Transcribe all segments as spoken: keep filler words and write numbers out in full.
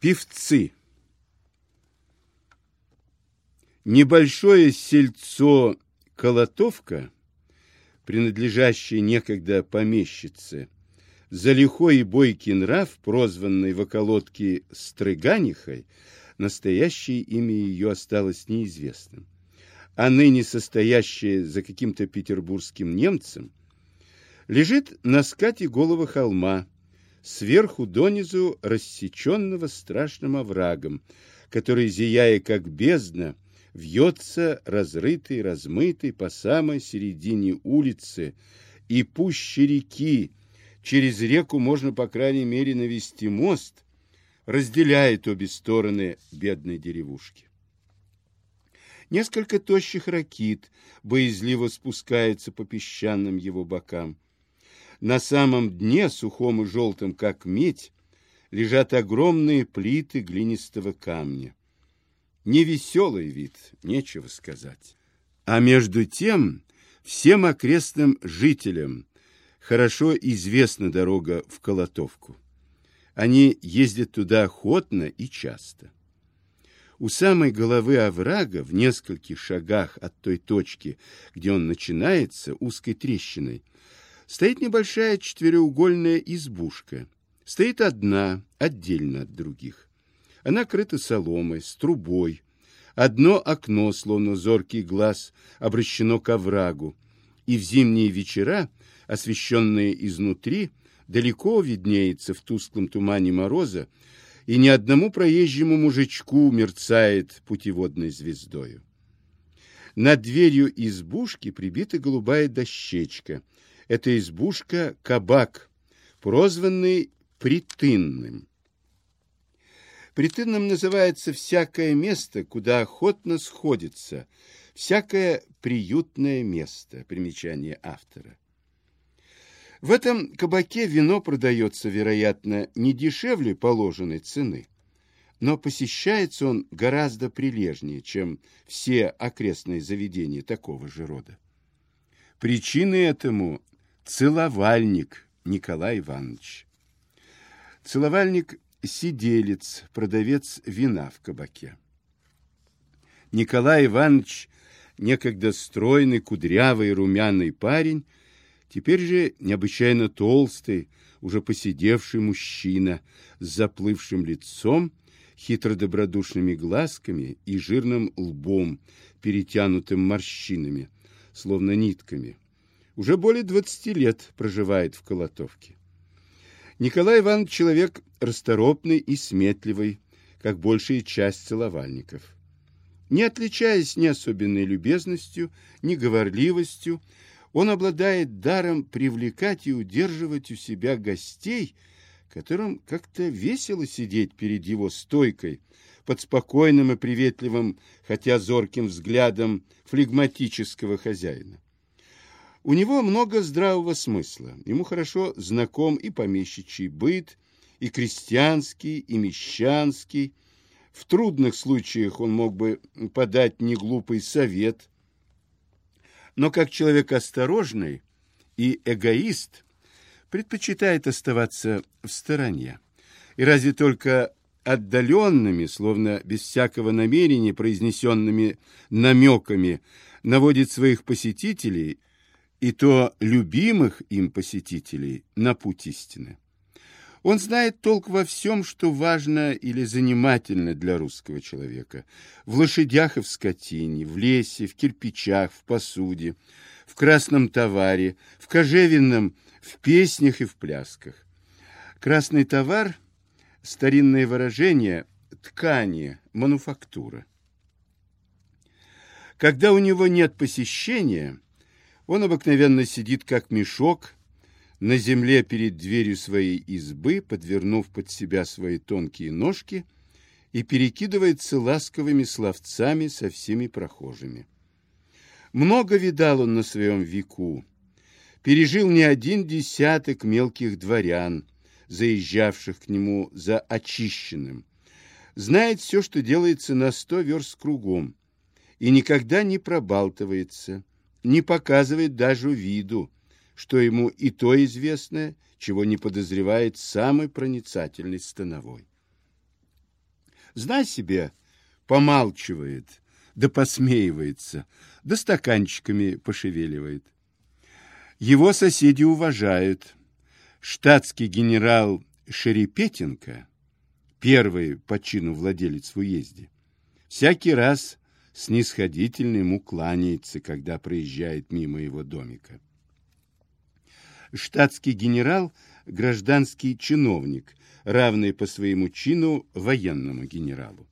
Певцы. Небольшое сельцо Колотовка, принадлежащее некогда помещице, за лихой и бойкий нрав, прозванный в околотке Стрыганихой, настоящее имя ее осталось неизвестным, а ныне состоящее за каким-то петербургским немцем, лежит на скате голого холма, сверху донизу рассеченного страшным оврагом, который, зияя как бездна, вьется разрытый, размытый по самой середине улицы, и пуще реки, через реку можно, по крайней мере, навести мост, разделяет обе стороны бедной деревушки. Несколько тощих ракит боязливо спускаются по песчаным его бокам. На самом дне, сухом и желтом, как медь, лежат огромные плиты глинистого камня. Невеселый вид, нечего сказать. А между тем, всем окрестным жителям хорошо известна дорога в Колотовку. Они ездят туда охотно и часто. У самой головы оврага, в нескольких шагах от той точки, где он начинается, узкой трещиной, стоит небольшая четыреугольная избушка. Стоит одна, отдельно от других. Она крыта соломой, с трубой. Одно окно, словно зоркий глаз, обращено к оврагу. И в зимние вечера, освещенные изнутри, далеко виднеется в тусклом тумане мороза, и ни одному проезжему мужичку мерцает путеводной звездою. Над дверью избушки прибита голубая дощечка. Эта избушка — кабак, прозванный Притынным. Притынным называется всякое место, куда охотно сходится, всякое приютное место. Примечание автора. В этом кабаке вино продается, вероятно, не дешевле положенной цены, но посещается он гораздо прилежнее, чем все окрестные заведения такого же рода. Причиной этому целовальник Николай Иванович. Целовальник – сиделец, продавец вина в кабаке. Николай Иванович, некогда стройный, кудрявый, румяный парень, теперь же необычайно толстый, уже поседевший мужчина с заплывшим лицом, хитро-добродушными глазками и жирным лбом, перетянутым морщинами, словно нитками. Уже более двадцати лет проживает в Колотовке. Николай Иванович человек расторопный и сметливый, как большая часть целовальников. Не отличаясь ни особенной любезностью, ни говорливостью, он обладает даром привлекать и удерживать у себя гостей, которым как-то весело сидеть перед его стойкой, под спокойным и приветливым, хотя зорким взглядом флегматического хозяина. У него много здравого смысла. Ему хорошо знаком и помещичий быт, и крестьянский, и мещанский. В трудных случаях он мог бы подать неглупый совет. Но как человек осторожный и эгоист, предпочитает оставаться в стороне. И разве только отдаленными, словно без всякого намерения произнесенными намеками, наводит своих посетителей, и то любимых им посетителей, на путь истины. Он знает толк во всем, что важно или занимательно для русского человека. В лошадях и в скотине, в лесе, в кирпичах, в посуде, в красном товаре, в кожевенном, в песнях и в плясках. Красный товар – старинное выражение ткани, мануфактура. Когда у него нет посещения, он обыкновенно сидит как мешок на земле перед дверью своей избы, подвернув под себя свои тонкие ножки, и перекидывается ласковыми словцами со всеми прохожими. Много видал он на своем веку, пережил не один десяток мелких дворян, заезжавших к нему за очищенным, знает все, что делается на сто верст кругом, и никогда не пробалтывается, не показывает даже виду, что ему и то известно, чего не подозревает самый проницательный становой. Знай себе, помалчивает, да посмеивается, да стаканчиками пошевеливает. Его соседи уважают. Штатский генерал Шерепетенко, первый по чину владелец в уезде, всякий раз снисходительно ему кланяется, когда проезжает мимо его домика. Штатский генерал – гражданский чиновник, равный по своему чину военному генералу.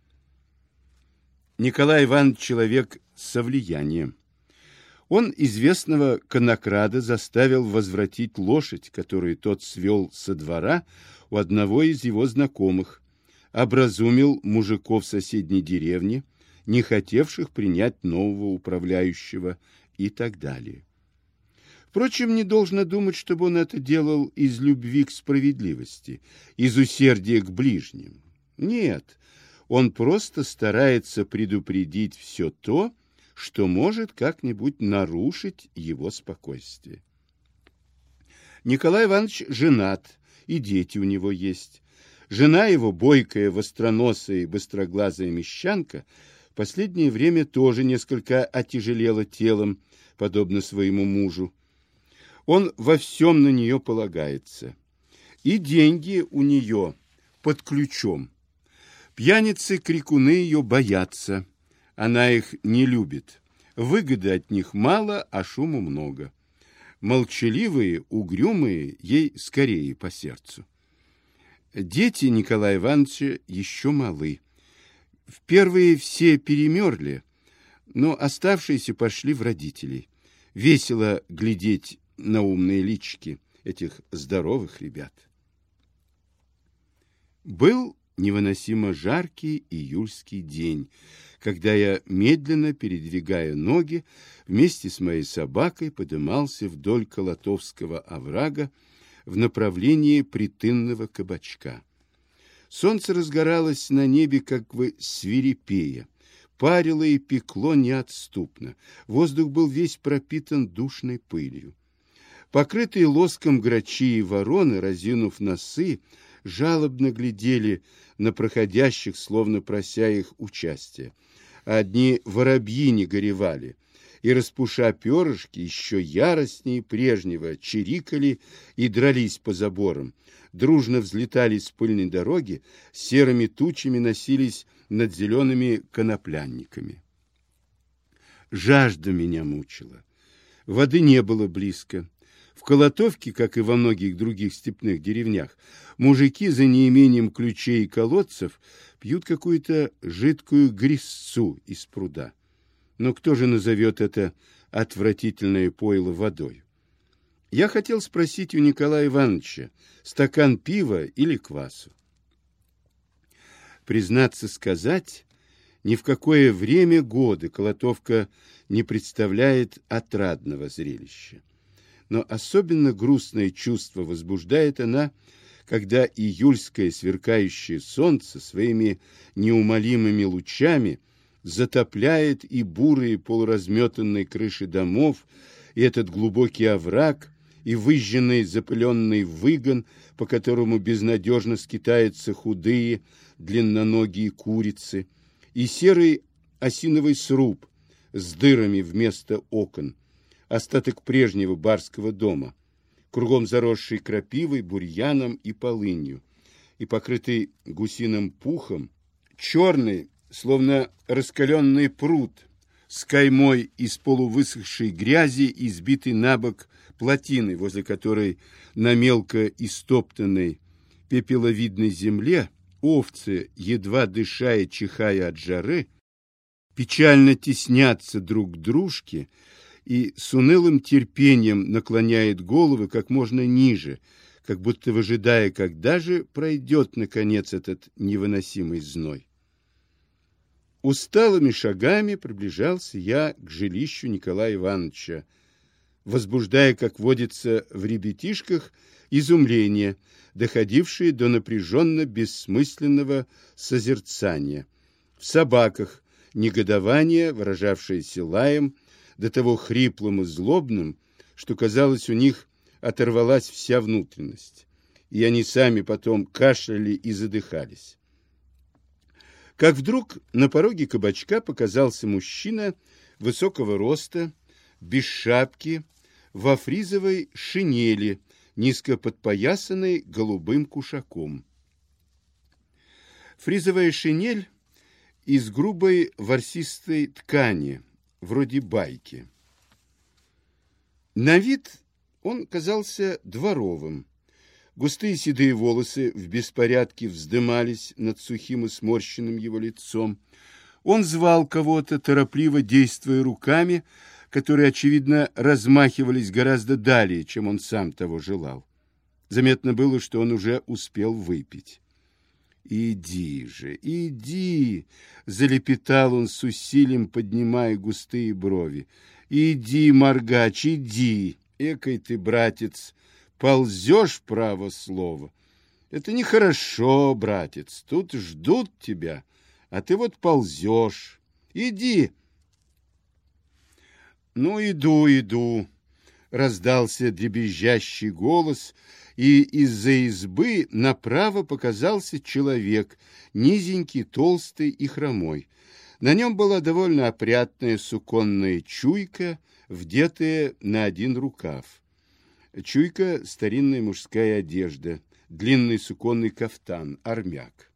Николай Иванович – человек со влиянием. Он известного конокрада заставил возвратить лошадь, которую тот свел со двора у одного из его знакомых, образумил мужиков соседней деревни, не хотевших принять нового управляющего и так далее. Впрочем, не должно думать, чтобы он это делал из любви к справедливости, из усердия к ближним. Нет, он просто старается предупредить все то, что может как-нибудь нарушить его спокойствие. Николай Иванович женат, и дети у него есть. Жена его, бойкая, востроносая и быстроглазая мещанка, в последнее время тоже несколько отяжелела телом, подобно своему мужу. Он во всем на нее полагается. И деньги у нее под ключом. Пьяницы-крикуны ее боятся. Она их не любит. Выгоды от них мало, а шуму много. Молчаливые, угрюмые ей скорее по сердцу. Дети Николая Ивановича еще малы. В первые все перемерли, но оставшиеся пошли в родителей. Весело глядеть на умные личики этих здоровых ребят. Был невыносимо жаркий июльский день, когда я, медленно передвигая ноги, вместе с моей собакой подымался вдоль Колотовского оврага в направлении Притынного кабачка. Солнце разгоралось на небе, как бы свирепея, парило и пекло неотступно. Воздух был весь пропитан душной пылью. Покрытые лоском грачи и вороны, разинув носы, жалобно глядели на проходящих, словно прося их участия. Одни воробьи не горевали, и, распуша перышки, еще яростнее прежнего чирикали и дрались по заборам, дружно взлетали с пыльной дороги, серыми тучами носились над зелеными коноплянниками. Жажда меня мучила. Воды не было близко. В Колотовке, как и во многих других степных деревнях, мужики за неимением ключей и колодцев пьют какую-то жидкую грязцу из пруда. Но кто же назовет это отвратительное пойло водой? Я хотел спросить у Николая Ивановича, стакан пива или квасу. Признаться сказать, ни в какое время года Колотовка не представляет отрадного зрелища. Но особенно грустное чувство возбуждает она, когда июльское сверкающее солнце своими неумолимыми лучами затопляет и бурые полуразметанные крыши домов, и этот глубокий овраг, и выжженный запыленный выгон, по которому безнадежно скитаются худые, длинноногие курицы, и серый осиновый сруб с дырами вместо окон, остаток прежнего барского дома, кругом заросший крапивой, бурьяном и полынью, и покрытый гусиным пухом, черный, словно раскаленный пруд, с каймой из полувысохшей грязи, избитый на бок плотиной, возле которой на мелко истоптанной пепеловидной земле овцы, едва дыша и чихая от жары, печально теснятся друг к дружке и с унылым терпением наклоняет головы как можно ниже, как будто выжидая, когда же пройдет, наконец, этот невыносимый зной. Усталыми шагами приближался я к жилищу Николая Ивановича, возбуждая, как водится в ребятишках, изумление, доходившее до напряженно-бессмысленного созерцания, в собаках негодование, выражавшееся лаем, до того хриплым и злобным, что, казалось, у них оторвалась вся внутренность, и они сами потом кашляли и задыхались. как вдруг на пороге кабачка показался мужчина высокого роста, без шапки, во фризовой шинели, низко подпоясанной голубым кушаком. Фризовая шинель из грубой ворсистой ткани, вроде байки. На вид он казался дворовым. Густые седые волосы в беспорядке вздымались над сухим и сморщенным его лицом. Он звал кого-то, торопливо действуя руками, которые, очевидно, размахивались гораздо далее, чем он сам того желал. Заметно было, что он уже успел выпить. «Иди же, иди!» — залепетал он с усилием, поднимая густые брови. «Иди, Моргач, иди! Экой ты, братец, ползешь, право слово! Это нехорошо, братец, тут ждут тебя, а ты вот ползешь. Иди!» «Ну, иду, иду!» — раздался дребезжащий голос, и из-за избы направо показался человек, низенький, толстый и хромой. На нем была довольно опрятная суконная чуйка, вдетая на один рукав. Чуйка — старинная мужская одежда, длинный суконный кафтан, армяк.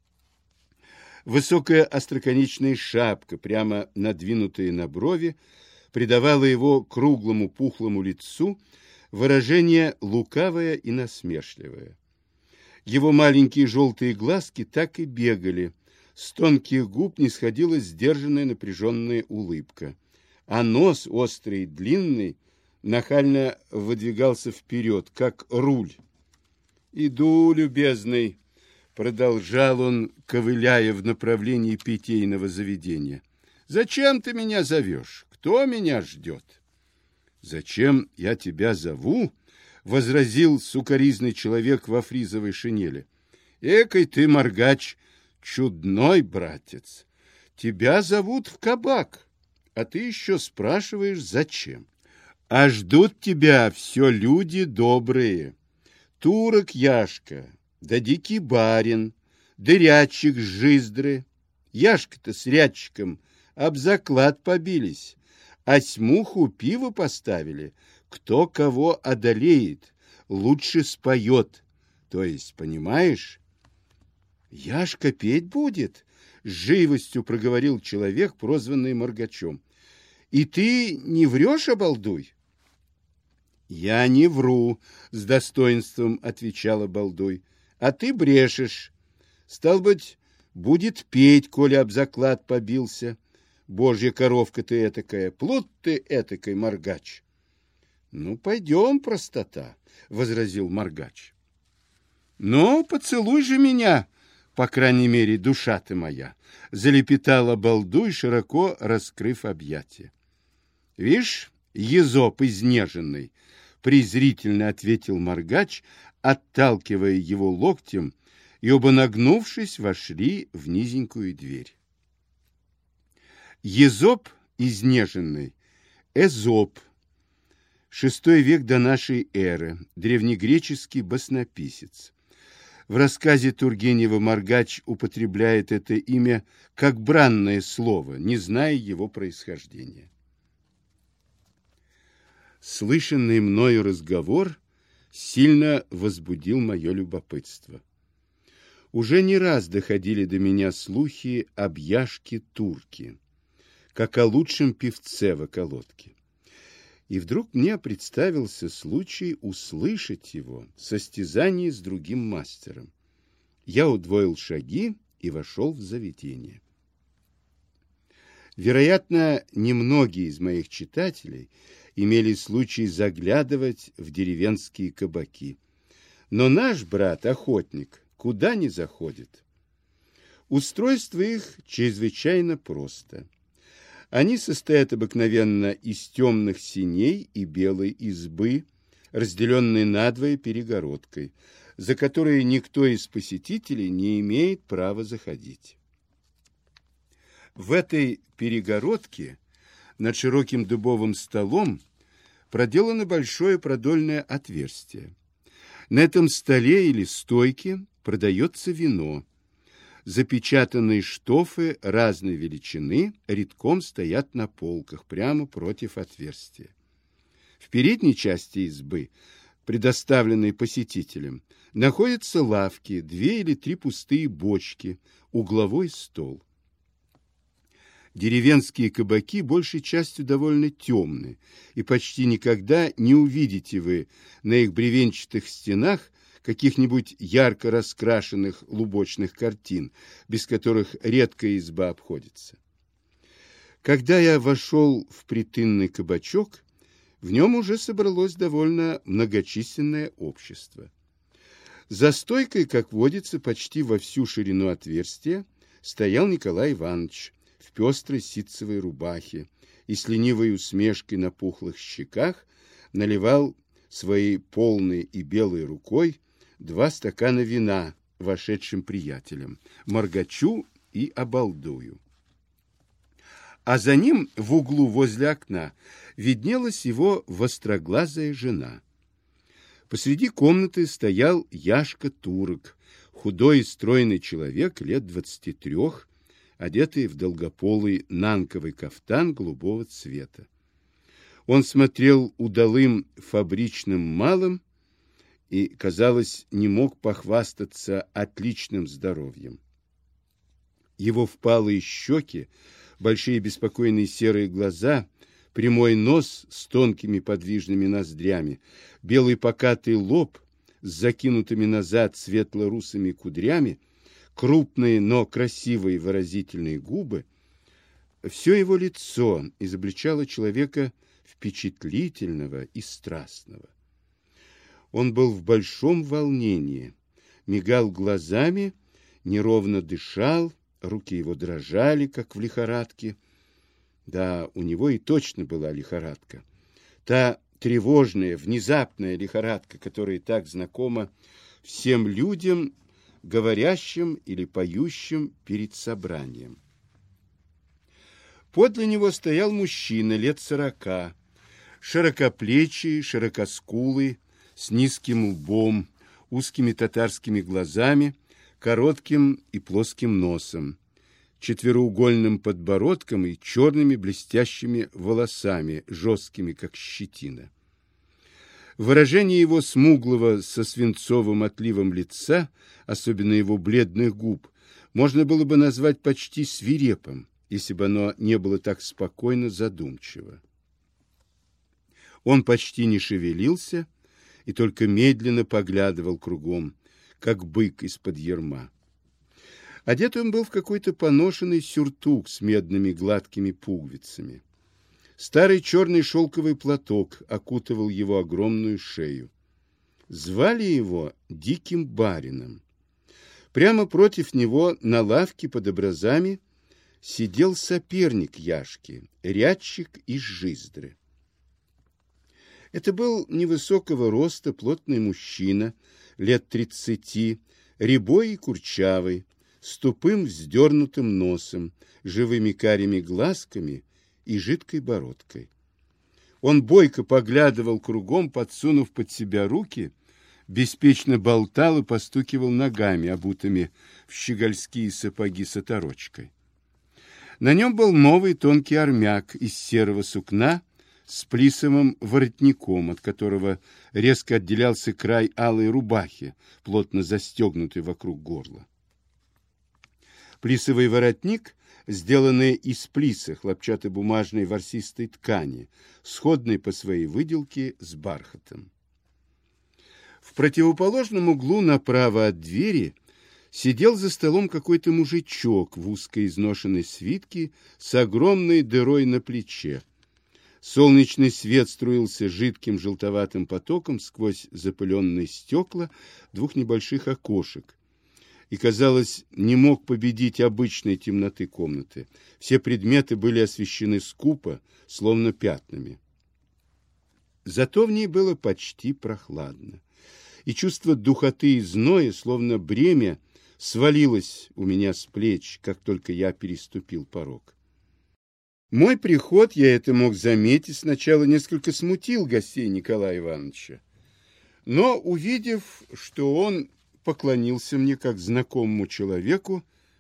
Высокая остроконечная шапка, прямо надвинутая на брови, придавала его круглому пухлому лицу выражение лукавое и насмешливое. Его маленькие желтые глазки так и бегали, с тонких губ не сходила сдержанная напряженная улыбка, а нос, острый и длинный, нахально выдвигался вперед, как руль. «Иду, любезный», — продолжал он, ковыляя в направлении питейного заведения. «Зачем ты меня зовешь? Кто меня ждет?» «Зачем я тебя зову?» — возразил сукоризный человек во фризовой шинели. «Экой ты, Моргач, чудной братец. Тебя зовут в кабак, а ты еще спрашиваешь, зачем? А ждут тебя все люди добрые. Турок Яшка, да дикий барин, да рядчик с Жиздры. Яшка-то с рядчиком об заклад побились, а смуху пиво поставили. Кто кого одолеет, лучше споет. То есть, понимаешь?» «Яшка петь будет?» — с живостью проговорил человек, прозванный Моргачом. «И ты не врешь, обалдуй?» «Я не вру», — с достоинством отвечал обалдуй. «А ты брешешь. Стал быть, будет петь, коли об заклад побился. Божья коровка ты этакая, плут ты этакой, Моргач». «Ну, пойдем, простота», — возразил Моргач. «Ну, поцелуй же меня, по крайней мере, душа ты моя», — залепетал обалдуй, широко раскрыв объятия. «Вишь, езоп изнеженный», — презрительно ответил Моргач, отталкивая его локтем, и оба, нагнувшись, вошли в низенькую дверь. Езоп изнеженный, Эзоп, шестой век до нашей эры, древнегреческий баснописец. В рассказе Тургенева Моргач употребляет это имя как бранное слово, не зная его происхождения. Слышанный мною разговор сильно возбудил мое любопытство. Уже не раз доходили до меня слухи об Яшке-турке, как о лучшем певце в околотке. И вдруг мне представился случай услышать его в состязании с другим мастером. Я удвоил шаги и вошел в заведение. Вероятно, немногие из моих читателей имели случай заглядывать в деревенские кабаки. Но наш брат-охотник куда ни заходит. Устройство их чрезвычайно просто. Они состоят обыкновенно из темных синей и белой избы, разделенной надвое перегородкой, за которой никто из посетителей не имеет права заходить. В этой перегородке над широким дубовым столом проделано большое продольное отверстие. На этом столе или стойке продается вино. Запечатанные штофы разной величины редком стоят на полках прямо против отверстия. В передней части избы, предоставленной посетителям, находятся лавки, две или три пустые бочки, угловой стол. Деревенские кабаки большей частью довольно темны, и почти никогда не увидите вы на их бревенчатых стенах каких-нибудь ярко раскрашенных лубочных картин, без которых редкая изба обходится. Когда я вошел в притынный кабачок, в нем уже собралось довольно многочисленное общество. За стойкой, как водится, почти во всю ширину отверстия, стоял Николай Иванович в пестрой ситцевой рубахе и с ленивой усмешкой на пухлых щеках наливал своей полной и белой рукой два стакана вина вошедшим приятелям, Моргачу и Обалдую. А за ним в углу возле окна виднелась его востроглазая жена. Посреди комнаты стоял Яшка Турок, худой и стройный человек лет двадцати трех, одетый в долгополый нанковый кафтан голубого цвета. Он смотрел удалым фабричным малым и, казалось, не мог похвастаться отличным здоровьем. Его впалые щеки, большие беспокойные серые глаза, прямой нос с тонкими подвижными ноздрями, белый покатый лоб с закинутыми назад светло-русыми кудрями, крупные, но красивые выразительные губы, все его лицо изобличало человека впечатлительного и страстного. Он был в большом волнении, мигал глазами, неровно дышал, руки его дрожали, как в лихорадке. Да, у него и точно была лихорадка. Та тревожная, внезапная лихорадка, которая так знакома всем людям, говорящим или поющим перед собранием. Подле него стоял мужчина лет сорока, широкоплечий, широкоскулый, с низким лбом, узкими татарскими глазами, коротким и плоским носом, четвероугольным подбородком и черными блестящими волосами, жесткими, как щетина. Выражение его смуглого со свинцовым отливом лица, особенно его бледных губ, можно было бы назвать почти свирепым, если бы оно не было так спокойно задумчиво. Он почти не шевелился и только медленно поглядывал кругом, как бык из-под ярма. Одет он был в какой-то поношенный сюртук с медными гладкими пуговицами. Старый черный шелковый платок окутывал его огромную шею. Звали его Диким барином. Прямо против него на лавке под образами сидел соперник Яшки, рядчик из Жиздры. Это был невысокого роста плотный мужчина, лет тридцати, рябой и курчавый, с тупым вздернутым носом, живыми карими глазками и жидкой бородкой. Он бойко поглядывал кругом, подсунув под себя руки, беспечно болтал и постукивал ногами, обутыми в щегольские сапоги с оторочкой. На нем был новый тонкий армяк из серого сукна с плисовым воротником, от которого резко отделялся край алой рубахи, плотно застегнутый вокруг горла. Плисовый воротник, сделанный из плиса хлопчатобумажной ворсистой ткани, сходной по своей выделке с бархатом. В противоположном углу направо от двери сидел за столом какой-то мужичок в узкой изношенной свитке с огромной дырой на плече. Солнечный свет струился жидким желтоватым потоком сквозь запыленные стекла двух небольших окошек и, казалось, не мог победить обычной темноты комнаты. Все предметы были освещены скупо, словно пятнами. Зато в ней было почти прохладно, и чувство духоты и зноя, словно бремя, свалилось у меня с плеч, как только я переступил порог. Мой приход, я это мог заметить, сначала несколько смутил гостей Николая Ивановича. Но, увидев, что он поклонился мне как знакомому человеку,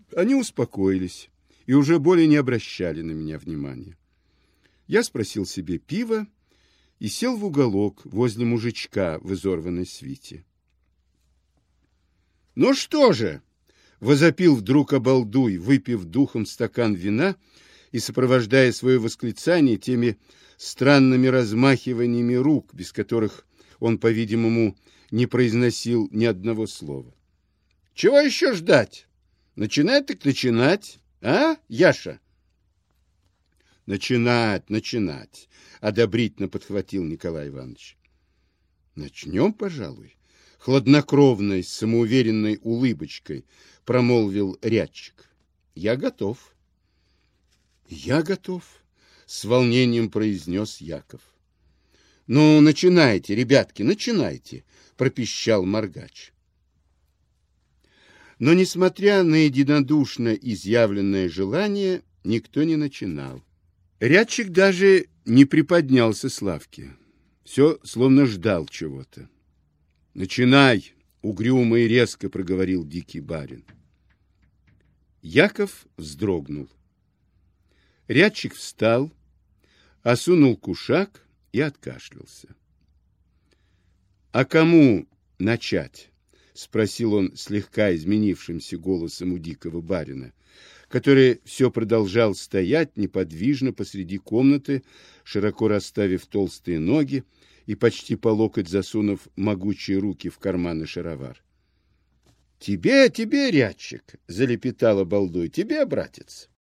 Они успокоились и уже более не обращали на меня внимания. Я спросил себе пива и сел в уголок возле мужичка в изорванной свите. «Ну что же?» — возопил вдруг обалдуй, выпив духом стакан вина и сопровождая свое восклицание теми странными размахиваниями рук, без которых он, по-видимому, не произносил ни одного слова. «Чего еще ждать? Начинать так начинать, а, Яша?» «Начинать, начинать!» — одобрительно подхватил Николай Иванович. «Начнем, пожалуй», — хладнокровной, самоуверенной улыбочкой промолвил рядчик. «Я готов». «Я готов», — с волнением произнес Яков. «Ну, начинайте, ребятки, начинайте», — пропищал Моргач. Но, несмотря на единодушно изъявленное желание, никто не начинал. Рядчик даже не приподнялся с лавки. Все словно ждал чего-то. «Начинай!» — угрюмо и резко проговорил дикий барин. Яков вздрогнул. Рядчик встал, осунул кушак и откашлялся. «А кому начать?» — спросил он слегка изменившимся голосом у дикого барина, который все продолжал стоять неподвижно посреди комнаты, широко расставив толстые ноги и почти по локоть засунув могучие руки в карманы шаровар. «Тебе, тебе, рядчик!» — залепетал обалдуй. «Тебе, братец!»